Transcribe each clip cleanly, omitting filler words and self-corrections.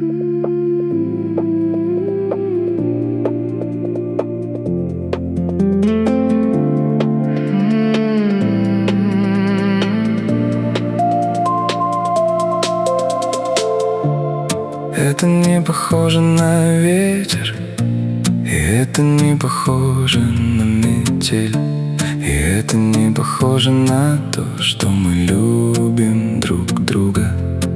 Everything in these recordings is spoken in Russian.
Это не похоже на ветер, и это не похоже на метель, и это не похоже на то, что мы любим друг друга.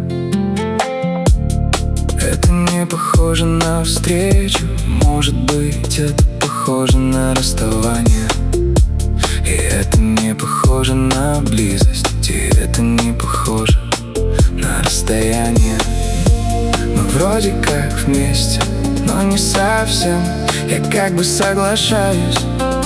Это не похоже на встречу, может быть, это похоже на расставание. И это не похоже на близость, и это не похоже на расстояние. Мы вроде как вместе, но не совсем. Я как бы соглашаюсь,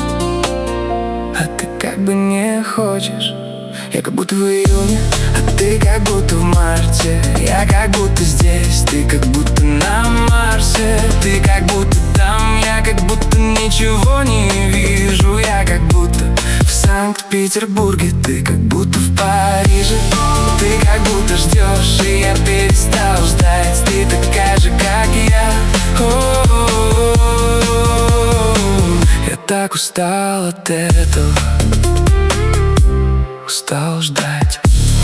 а ты как бы не хочешь. Я как будто в июне, а ты как будто в марте. Я как будто здесь, ты как будто на Марсе. Ты как будто там, я как будто ничего не вижу. Я как будто в Санкт-Петербурге, ты как будто в Париже. Ты как будто ждешь, и я перестал ждать. Ты такая же, как я. Я так устал от этого, устал ждать.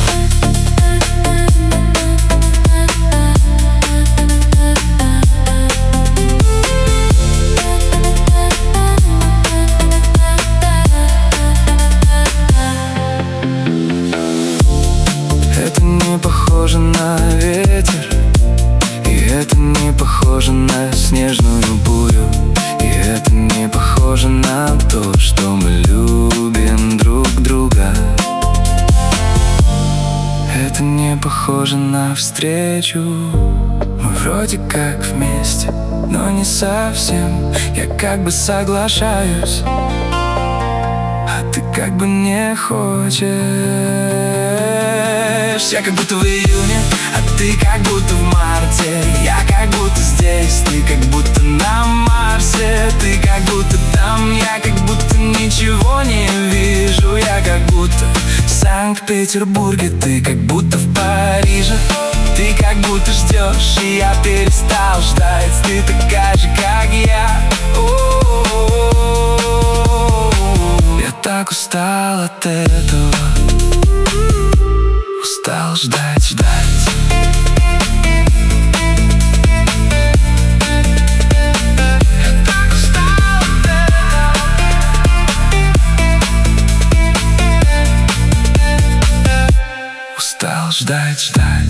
Это не похоже на ветер, и это не похоже на снежную бурю, и это не похоже на то, что мы любим друг друга. Это не похоже на встречу. Мы вроде как вместе, но не совсем. Я как бы соглашаюсь, а ты как бы не хочешь. Я как будто в июне, а ты как будто в марте. Я как будто здесь, ты как будто на Марсе. Ты как будто там, я как будто ничего не вижу. Я как будто в Санкт-Петербурге, ты как будто в Париже. Ты как будто ждешь, и я перестал ждать. Ты такая же, как я. Я так устал от этого, устал ждать, ждать. Устал ждать, ждать.